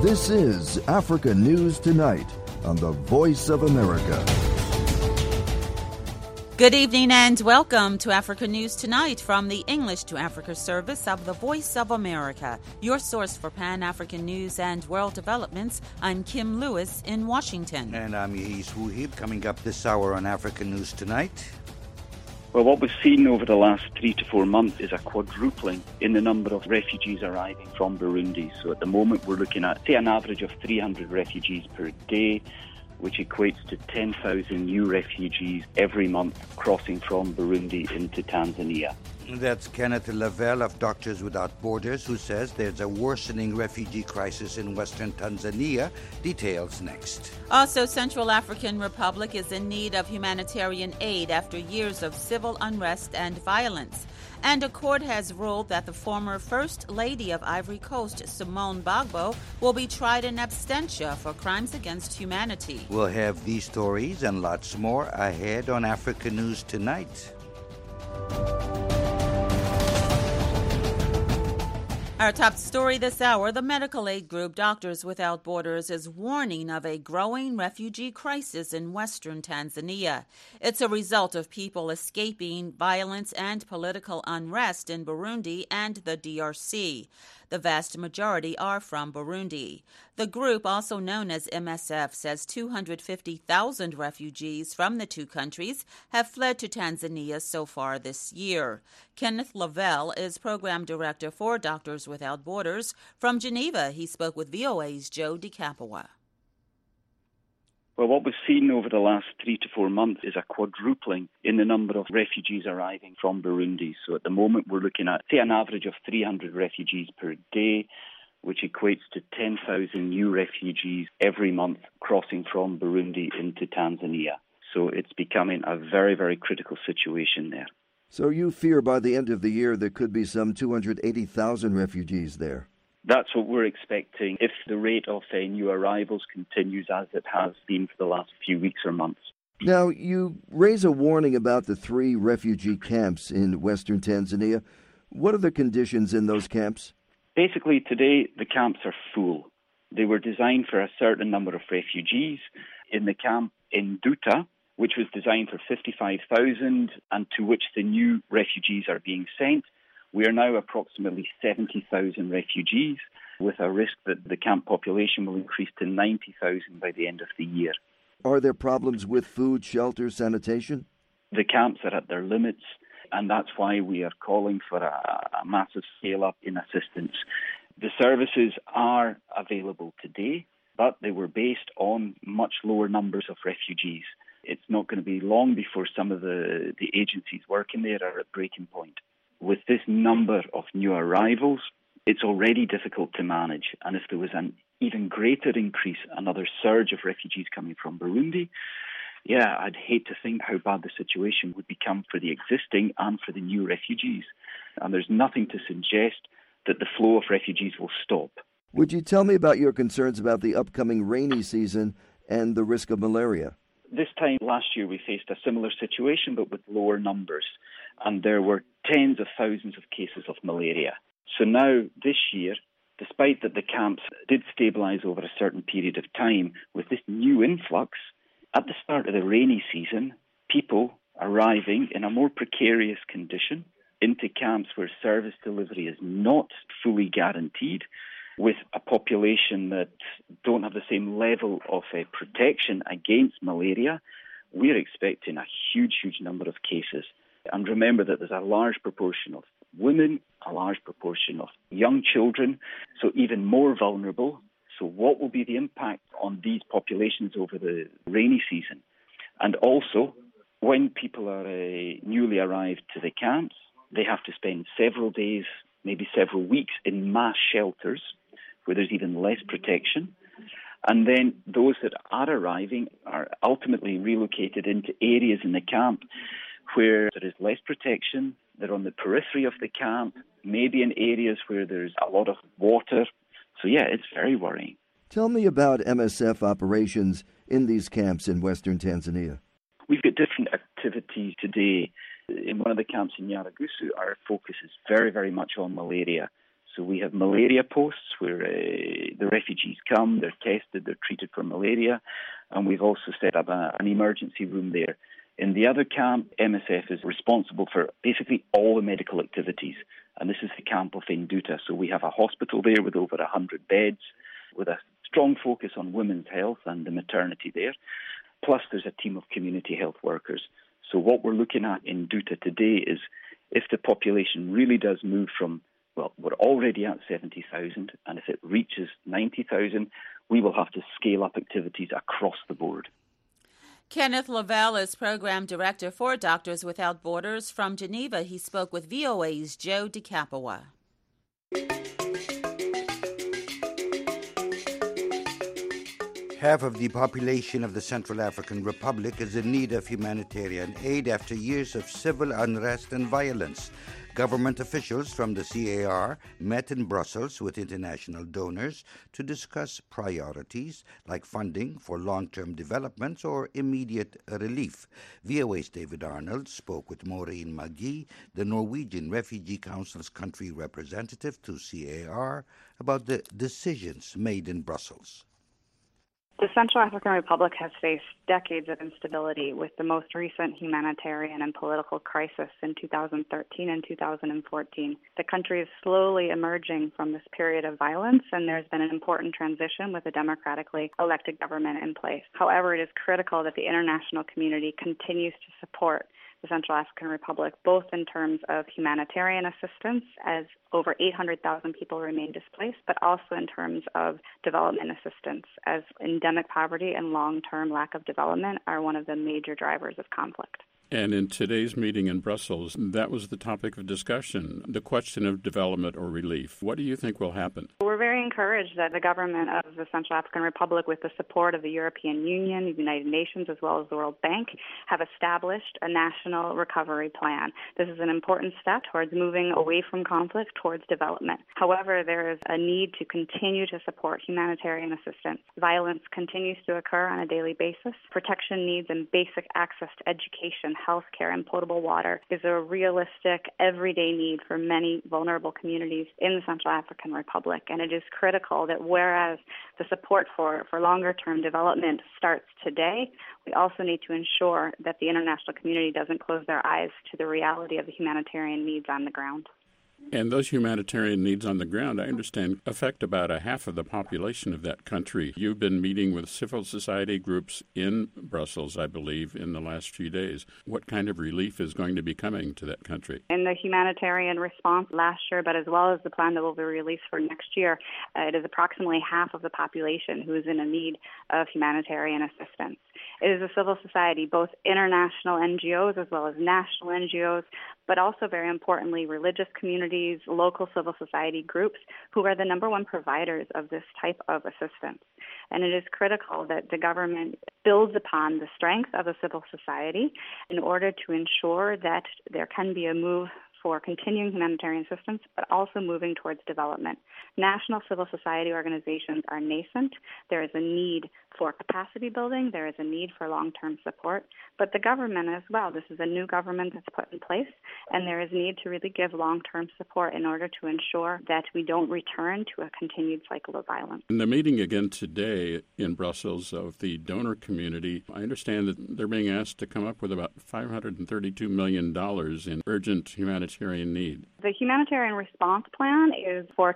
This is Africa News Tonight on the Voice of America. Good evening and welcome to Africa News Tonight from the English to Africa service of the Voice of America, your source for Pan-African news and world developments. I'm Kim Lewis in Washington. And I'm Yehis Wuhib. Coming up this hour on Africa News Tonight. Well, what we've seen over the last 3 to 4 months is a quadrupling in the number of refugees arriving from Burundi. So at the moment we're looking at, say, an average of 300 refugees per day, which equates to 10,000 new refugees every month crossing from Burundi into Tanzania. That's Kenneth Lavelle of Doctors Without Borders, who says there's a worsening refugee crisis in western Tanzania. Details next. Also, Central African Republic is in need of humanitarian aid after years of civil unrest and violence. And a court has ruled that the former First Lady of Ivory Coast, Simone Gbagbo, will be tried in absentia for crimes against humanity. We'll have these stories and lots more ahead on Africa News Tonight. Our top story this hour, the medical aid group Doctors Without Borders is warning of a growing refugee crisis in western Tanzania. It's a result of people escaping violence and political unrest in Burundi and the DRC. The vast majority are from Burundi. The group, also known as MSF, says 250,000 refugees from the two countries have fled to Tanzania so far this year. Kenneth Lavelle is program director for Doctors Without Borders. From Geneva, he spoke with VOA's Joe DiCapua. Well, what we've seen over the last 3 to 4 months is a quadrupling in the number of refugees arriving from Burundi. So at the moment we're looking at, say, an average of 300 refugees per day, which equates to 10,000 new refugees every month crossing from Burundi into Tanzania. So it's becoming a very, very critical situation there. So you fear by the end of the year there could be some 280,000 refugees there? That's what we're expecting if the rate of new arrivals continues as it has been for the last few weeks or months. Now, you raise a warning about the 3 refugee camps in western Tanzania. What are the conditions in those camps? Basically, today, the camps are full. They were designed for a certain number of refugees. In the camp in Duta, which was designed for 55,000 and to which the new refugees are being sent, we are now approximately 70,000 refugees, with a risk that the camp population will increase to 90,000 by the end of the year. Are there problems with food, shelter, sanitation? The camps are at their limits, and that's why we are calling for a massive scale-up in assistance. The services are available today, but they were based on much lower numbers of refugees. It's not going to be long before some of the agencies working there are at breaking point. With this number of new arrivals, it's already difficult to manage. And if there was an even greater increase, another surge of refugees coming from Burundi, I'd hate to think how bad the situation would become for the existing and for the new refugees. And there's nothing to suggest that the flow of refugees will stop. Would you tell me about your concerns about the upcoming rainy season and the risk of malaria? This time last year we faced a similar situation but with lower numbers, and there were tens of thousands of cases of malaria. So now this year, despite that the camps did stabilise over a certain period of time, with this new influx, at the start of the rainy season, people arriving in a more precarious condition into camps where service delivery is not fully guaranteed, with a population that don't have the same level of protection against malaria, we're expecting a huge number of cases. And remember that there's a large proportion of women, a large proportion of young children, so even more vulnerable. So what will be the impact on these populations over the rainy season? And also, when people are newly arrived to the camps, they have to spend several days, maybe several weeks in mass shelters where there's even less protection. And then those that are arriving are ultimately relocated into areas in the camp where there is less protection. They're on the periphery of the camp, maybe in areas where there's a lot of water. So it's very worrying. Tell me about MSF operations in these camps in western Tanzania. We've got different activities today. In one of the camps in Nyarugusu, our focus is very, very much on malaria. So we have malaria posts where the refugees come, they're tested, they're treated for malaria, and we've also set up an emergency room there. In the other camp, MSF is responsible for basically all the medical activities, and this is the camp of Induta. So we have a hospital there with over 100 beds, with a strong focus on women's health and the maternity there. Plus, there's a team of community health workers. So what we're looking at in Induta today is if the population really does move from, well, we're already at 70,000, and if it reaches 90,000, we will have to scale up activities across the board. Kenneth Lavelle is Program Director for Doctors Without Borders. From Geneva, he spoke with VOA's Joe DeCapua. Half of the population of the Central African Republic is in need of humanitarian aid after years of civil unrest and violence. Government officials from the CAR met in Brussels with international donors to discuss priorities like funding for long-term developments or immediate relief. VOA's David Arnold spoke with Maureen Magee, the Norwegian Refugee Council's country representative to CAR, about the decisions made in Brussels. The Central African Republic has faced decades of instability, with the most recent humanitarian and political crisis in 2013 and 2014. The country is slowly emerging from this period of violence, and there's been an important transition with a democratically elected government in place. However, it is critical that the international community continues to support the Central African Republic, both in terms of humanitarian assistance, as over 800,000 people remain displaced, but also in terms of development assistance, as endemic poverty and long-term lack of development are one of the major drivers of conflict. And in today's meeting in Brussels, that was the topic of discussion, the question of development or relief. What do you think will happen? We're very encouraged that the government of the Central African Republic, with the support of the European Union, the United Nations, as well as the World Bank, have established a national recovery plan. This is an important step towards moving away from conflict towards development. However, there is a need to continue to support humanitarian assistance. Violence continues to occur on a daily basis. Protection needs and basic access to education, healthcare, and potable water is a realistic, everyday need for many vulnerable communities in the Central African Republic. And it is critical that whereas the support for longer-term development starts today, we also need to ensure that the international community doesn't close their eyes to the reality of the humanitarian needs on the ground. And those humanitarian needs on the ground, I understand, affect about a half of the population of that country. You've been meeting with civil society groups in Brussels, I believe, in the last few days. What kind of relief is going to be coming to that country? In the humanitarian response last year, but as well as the plan that will be released for next year, it is approximately half of the population who is in a need of humanitarian assistance. It is a civil society, both international NGOs as well as national NGOs, but also, very importantly, religious communities, local civil society groups, who are the number one providers of this type of assistance. And it is critical that the government builds upon the strength of a civil society in order to ensure that there can be a move for continuing humanitarian assistance, but also moving towards development. National civil society organizations are nascent. There is a need for capacity building. There is a need for long-term support. But the government as well, this is a new government that's put in place, and there is need to really give long-term support in order to ensure that we don't return to a continued cycle of violence. In the meeting again today in Brussels of the donor community, I understand that they're being asked to come up with about $532 million in urgent humanitarian need. The humanitarian response plan is for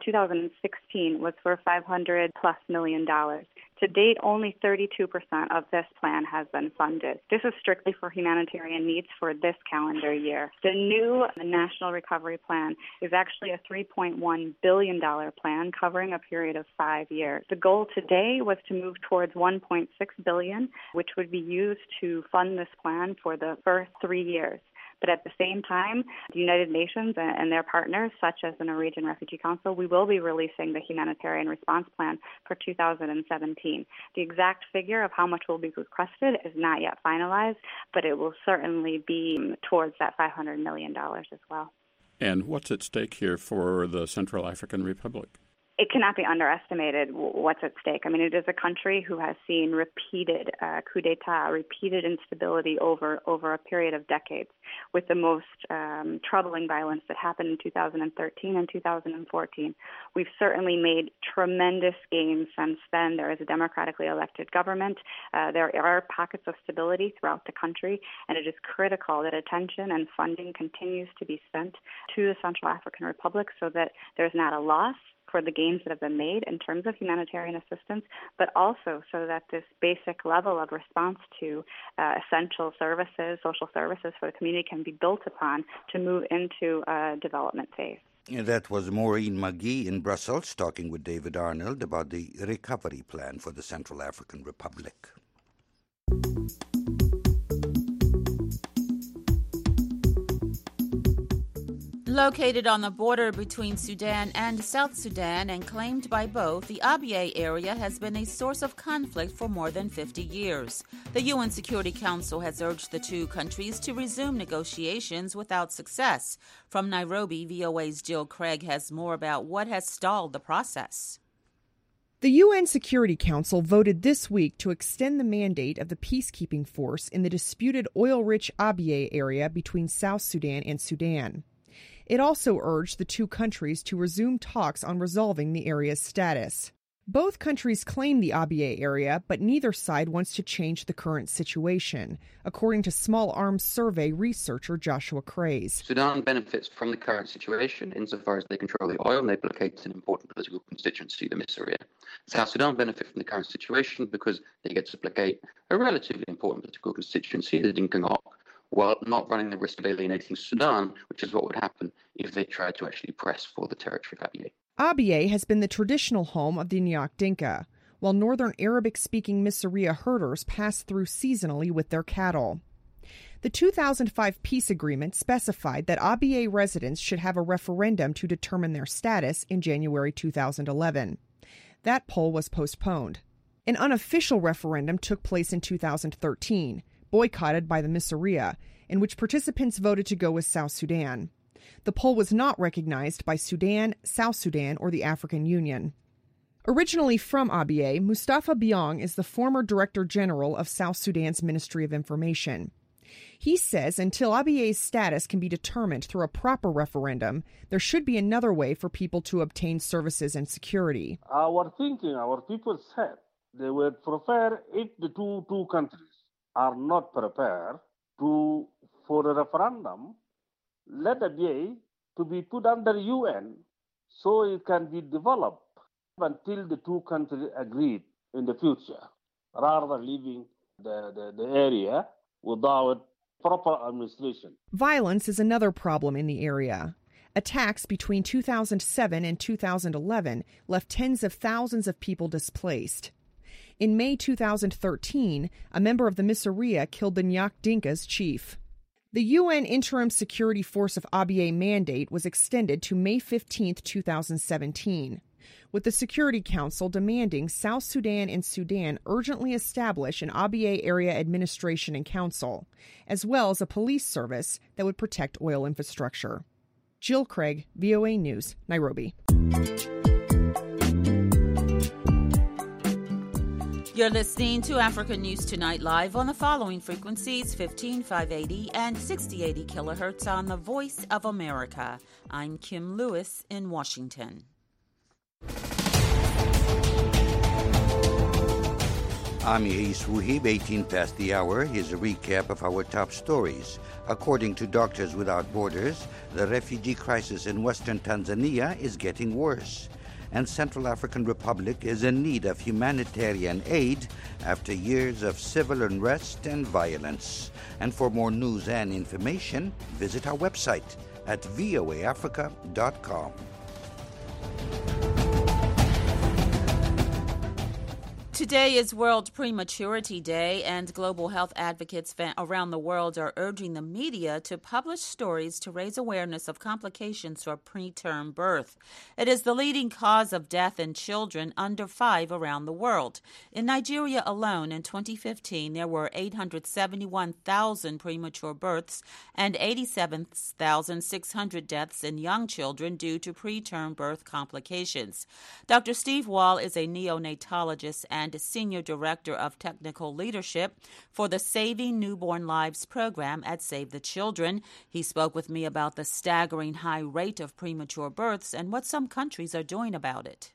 2016 was for $500+ million. To date, only 32% of this plan has been funded. This is strictly for humanitarian needs for this calendar year. The new National Recovery Plan is actually a $3.1 billion plan covering a period of 5 years. The goal today was to move towards $1.6 billion, which would be used to fund this plan for the first 3 years. But at the same time, the United Nations and their partners, such as the Norwegian Refugee Council, we will be releasing the humanitarian response plan for 2017. The exact figure of how much will be requested is not yet finalized, but it will certainly be towards that $500 million as well. And what's at stake here for the Central African Republic? it cannot be underestimated what's at stake. I mean, it is a country who has seen repeated coup d'etat, repeated instability over a period of decades, with the most troubling violence that happened in 2013 and 2014. We've certainly made tremendous gains since then. There is a democratically elected government. There are pockets of stability throughout the country, and it is critical that attention and funding continues to be spent to the Central African Republic so that there's not a loss for the gains that have been made in terms of humanitarian assistance, but also so that this basic level of response to essential services, social services for the community can be built upon to move into a development phase. That was Maureen McGee in Brussels talking with David Arnold about the recovery plan for the Central African Republic. Located on the border between Sudan and South Sudan and claimed by both, the Abyei area has been a source of conflict for more than 50 years. The UN Security Council has urged the two countries to resume negotiations without success. From Nairobi, VOA's Jill Craig has more about what has stalled the process. The UN Security Council voted this week to extend the mandate of the peacekeeping force in the disputed oil-rich Abyei area between South Sudan and Sudan. It also urged the two countries to resume talks on resolving the area's status. Both countries claim the Abyei area, but neither side wants to change the current situation, according to Small Arms Survey researcher Joshua Craze. Sudan benefits from the current situation insofar as they control the oil and they blockade an important political constituency, the Miseria. South Sudan benefit from the current situation because they get to blockade a relatively important political constituency, the Dinka Ngok, while not running the risk of alienating Sudan, which is what would happen if they tried to actually press for the territory of Abyei. Abyei has been the traditional home of the Nyak Dinka, while northern Arabic-speaking Miseria herders pass through seasonally with their cattle. The 2005 peace agreement specified that Abyei residents should have a referendum to determine their status in January 2011. That poll was postponed. An unofficial referendum took place in 2013, boycotted by the Miseria, in which participants voted to go with South Sudan. The poll was not recognized by Sudan, South Sudan, or the African Union. Originally from Abyei, Mustafa Biong is the former Director General of South Sudan's Ministry of Information. He says until Abyei's status can be determined through a proper referendum, there should be another way for people to obtain services and security. Our people said they would prefer if the two countries are not prepared for the referendum, let Abyei to be put under UN so it can be developed until the two countries agreed in the future, rather than leaving the area without proper administration. Violence is another problem in the area. Attacks between 2007 and 2011 left tens of thousands of people displaced. In May 2013, a member of the Miseria killed the Nyak Dinka's chief. The UN Interim Security Force of Abyei mandate was extended to May 15, 2017, with the Security Council demanding South Sudan and Sudan urgently establish an Abyei Area Administration and Council, as well as a police service that would protect oil infrastructure. Jill Craig, VOA News, Nairobi. You're listening to Africa News Tonight live on the following frequencies: 15580 and 6080 kilohertz on the Voice of America. I'm Kim Lewis in Washington. I'm Yais Wuhib, 18 past the hour. Here's a recap of our top stories. According to Doctors Without Borders, the refugee crisis in western Tanzania is getting worse, and Central African Republic is in need of humanitarian aid after years of civil unrest and violence. And for more news and information, visit our website at voaafrica.com. Today is World Prematurity Day, and global health advocates around the world are urging the media to publish stories to raise awareness of complications for preterm birth. It is the leading cause of death in children under 5 around the world. In Nigeria alone, in 2015, there were 871,000 premature births and 87,600 deaths in young children due to preterm birth complications. Dr. Steve Wall is a neonatologist and Senior Director of Technical Leadership for the Saving Newborn Lives program at Save the Children. He spoke with me about the staggering high rate of premature births and what some countries are doing about it.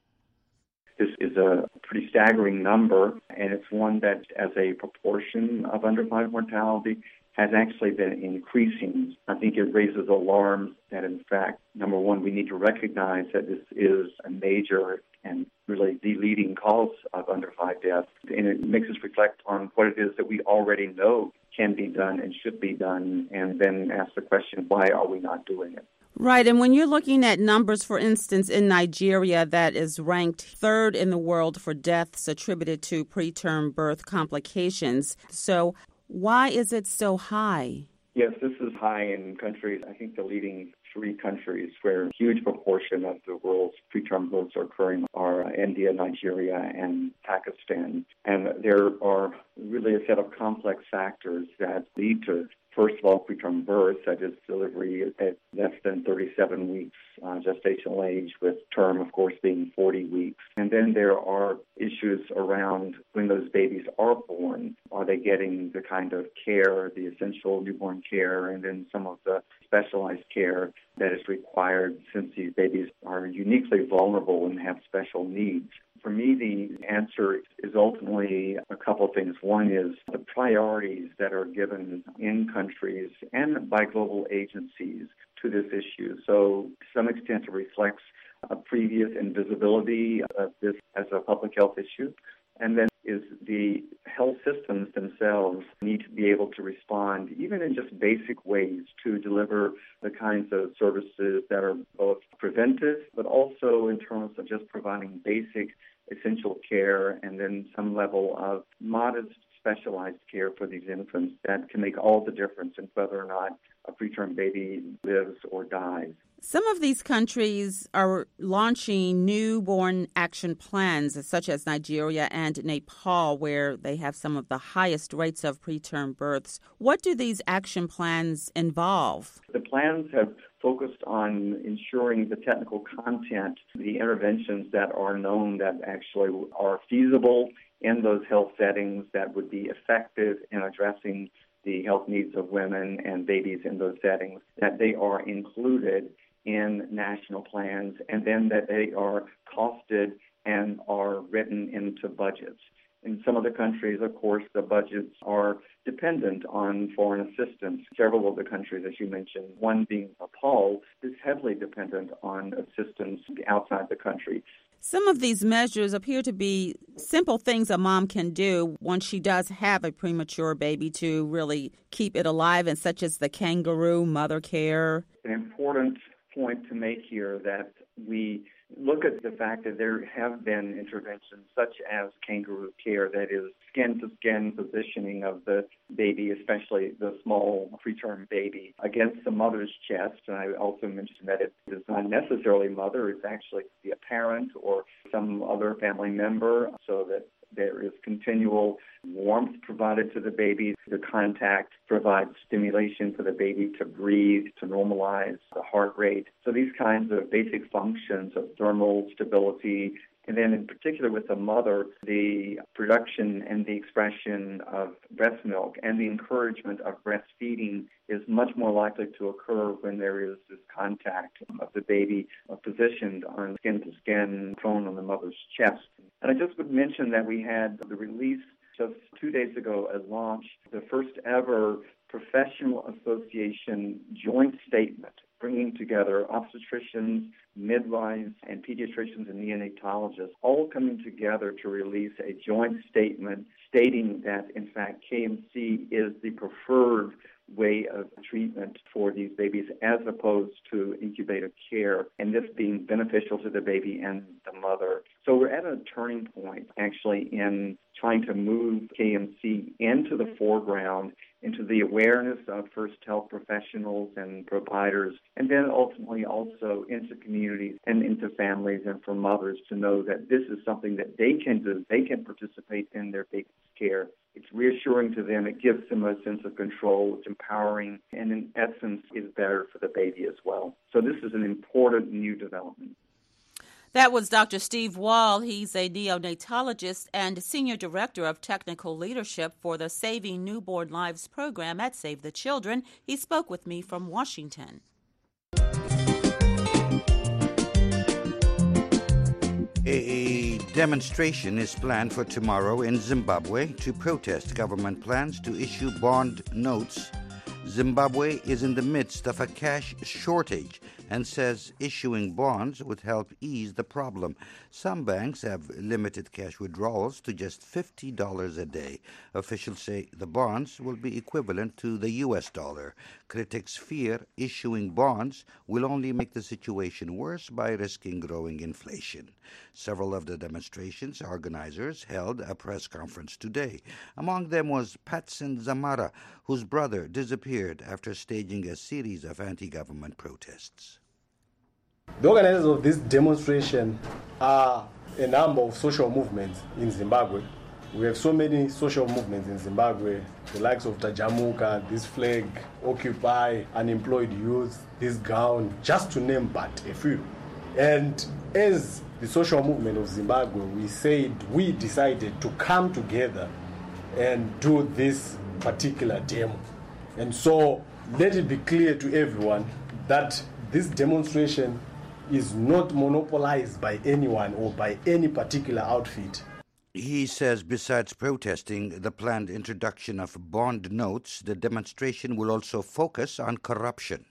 This is a pretty staggering number, and it's one that, as a proportion of under 5 mortality, has actually been increasing. I think it raises alarms that, in fact, number one, we need to recognize that this is a major and really the leading cause of under 5 deaths. And it makes us reflect on what it is that we already know can be done and should be done, and then ask the question, why are we not doing it? Right, and when you're looking at numbers, for instance, in Nigeria, that is ranked 3rd in the world for deaths attributed to preterm birth complications. So why is it so high? Yes, this is high in countries. I think the leading 3 countries where a huge proportion of the world's preterm births are occurring are India, Nigeria, and Pakistan. And there are really a set of complex factors that lead to, first of all, preterm birth, that is delivery at less than 37 weeks gestational age, with term, of course, being 40 weeks. And then there are issues around when those babies are born. Are they getting the kind of care, the essential newborn care, and then some of the specialized care that is required, since these babies are uniquely vulnerable and have special needs? For me, the answer is ultimately a couple of things. One is the priorities that are given in countries and by global agencies to this issue. So to some extent it reflects a previous invisibility of this as a public health issue. And then is the health systems themselves need to be able to respond, even in just basic ways, to deliver the kinds of services that are both preventive, but also in terms of just providing basic essential care and then some level of modest specialized care for these infants that can make all the difference in whether or not a preterm baby lives or dies. Some of these countries are launching newborn action plans, such as Nigeria and Nepal, where they have some of the highest rates of preterm births. What do these action plans involve? The plans have focused on ensuring the technical content, the interventions that are known that actually are feasible in those health settings that would be effective in addressing the health needs of women and babies in those settings, that they are included in national plans, and then that they are costed and are written into budgets. In some of the countries, of course, the budgets are dependent on foreign assistance. Several of the countries, as you mentioned, one being Nepal, is heavily dependent on assistance outside the country. Some of these measures appear to be simple things a mom can do once she does have a premature baby to really keep it alive, and such as the kangaroo mother care. An important point to make here that we look at the fact that there have been interventions such as kangaroo care, that is skin-to-skin positioning of the baby, especially the small preterm baby, against the mother's chest. And I also mentioned that it is not necessarily mother, it's actually a parent or some other family member, so that there is continual warmth provided to the baby. The contact provides stimulation for the baby to breathe, to normalize the heart rate. So these kinds of basic functions of thermal stability, and then in particular with the mother, the production and the expression of breast milk and the encouragement of breastfeeding is much more likely to occur when there is this contact of the baby positioned on skin-to-skin, prone on the mother's chest. And I just would mention that we had the release just 2 days ago at launch, the first ever professional association joint statement bringing together obstetricians, midwives, and pediatricians and neonatologists, all coming together to release a joint statement stating that, in fact, KMC is the preferred way of treatment for these babies as opposed to incubator care, and this being beneficial to the baby and the mother. So we're at a turning point, actually, in trying to move KMC into the foreground, into the awareness of first health professionals and providers, and then ultimately also into communities and into families and for mothers to know that this is something that they can do. They can participate in their baby's care. It's reassuring to them. It gives them a sense of control. It's empowering, and in essence, is better for the baby as well. So this is an important new development. That was Dr. Steve Wall. He's a neonatologist and Senior Director of Technical Leadership for the Saving Newborn Lives program at Save the Children. He spoke with me from Washington. A demonstration is planned for tomorrow in Zimbabwe to protest government plans to issue bond notes. Zimbabwe is in the midst of a cash shortage and says issuing bonds would help ease the problem. Some banks have limited cash withdrawals to just $50 a day. Officials say the bonds will be equivalent to the U.S. dollar. Critics fear issuing bonds will only make the situation worse by risking growing inflation. Several of the demonstration's organizers held a press conference today. Among them was Patson Zamara, whose brother disappeared after staging a series of anti-government protests. The organizers of this demonstration are a number of social movements in Zimbabwe. We have so many social movements in Zimbabwe, the likes of Tajamuka, this flag, Occupy, Unemployed Youth, this gown, just to name but a few. And as the social movement of Zimbabwe, we decided to come together and do this particular demo. And so let it be clear to everyone that this demonstration is not monopolized by anyone or by any particular outfit. He says besides protesting the planned introduction of bond notes, the demonstration will also focus on corruption.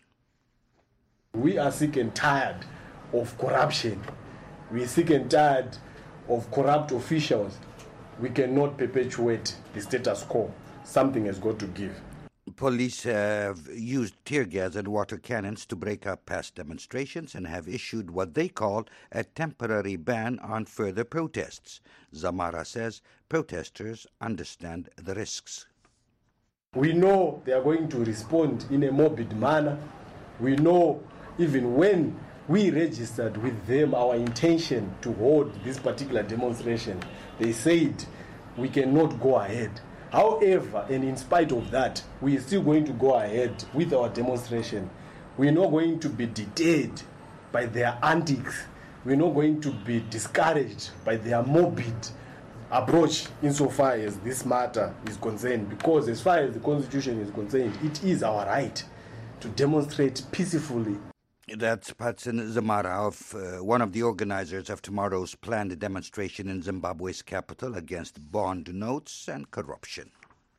We are sick and tired of corruption. We are sick and tired of corrupt officials. We cannot perpetuate the status quo. Something has got to give. Police have used tear gas and water cannons to break up past demonstrations and have issued what they call a temporary ban on further protests. Zamara says protesters understand the risks. We know they are going to respond in a morbid manner. We know even when we registered with them our intention to hold this particular demonstration, they said we cannot go ahead. However, and in spite of that, we are still going to go ahead with our demonstration. We're not going to be deterred by their antics. We're not going to be discouraged by their morbid approach insofar as this matter is concerned, because as far as the Constitution is concerned, it is our right to demonstrate peacefully. That's Patson Zamara, one of the organizers of tomorrow's planned demonstration in Zimbabwe's capital against bond notes and corruption.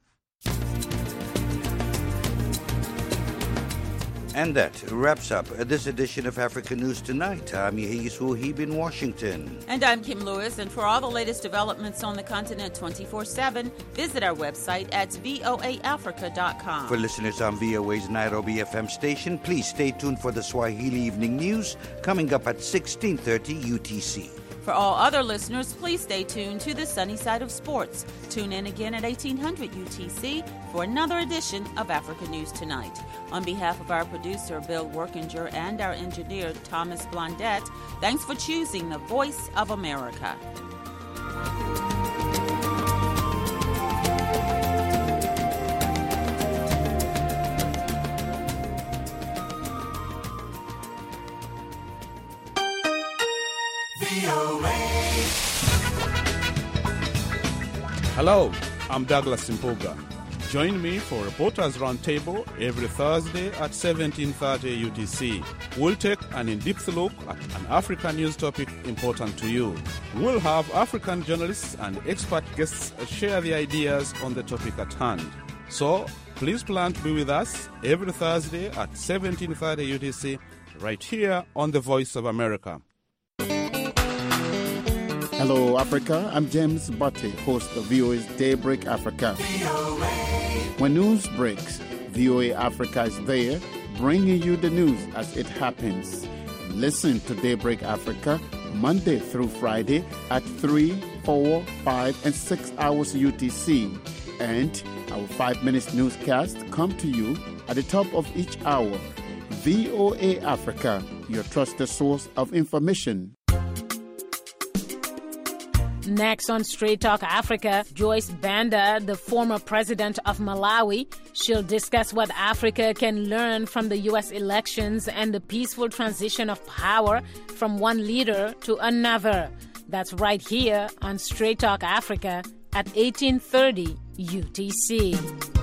And that wraps up this edition of Africa News Tonight. I'm Yehis Wuhib in Washington. And I'm Kim Lewis. And for all the latest developments on the continent 24/7, visit our website at voaafrica.com. For listeners on VOA's Nairobi FM station, please stay tuned for the Swahili Evening News coming up at 16:30 UTC. For all other listeners, please stay tuned to the Sunny Side of Sports. Tune in again at 1800 UTC for another edition of Africa News Tonight. On behalf of our producer, Bill Workinger, and our engineer, Thomas Blondette, thanks for choosing the Voice of America. Hello, I'm Douglas Impuga. Join me for Reporters Roundtable every Thursday at 17:30 UTC. We'll take an in-depth look at an African news topic important to you. We'll have African journalists and expert guests share their ideas on the topic at hand. So, please plan to be with us every Thursday at 17:30 UTC right here on the Voice of America. Hello, Africa. I'm James Butte, host of VOA's Daybreak Africa. When news breaks, VOA Africa is there, bringing you the news as it happens. Listen to Daybreak Africa Monday through Friday at 3, 4, 5, and 6 hours UTC. And our 5-minute newscast come to you at the top of each hour. VOA Africa, your trusted source of information. Next on Straight Talk Africa, Joyce Banda, the former president of Malawi, she'll discuss what Africa can learn from the U.S. elections and the peaceful transition of power from one leader to another. That's right here on Straight Talk Africa at 1830 UTC.